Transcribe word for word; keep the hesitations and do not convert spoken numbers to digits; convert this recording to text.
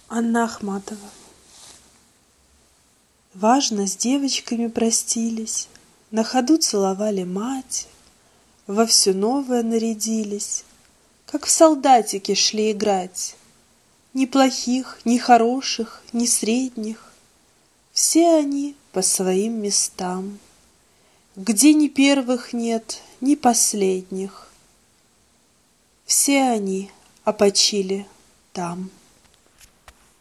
Анна Ахматова. Важно с девочками простились, на ходу целовали мать, во все новое нарядились, как в солдатики шли играть. Ни плохих, ни хороших, ни средних, все они по своим местам, где ни первых нет, ни последних. Все они опочили там.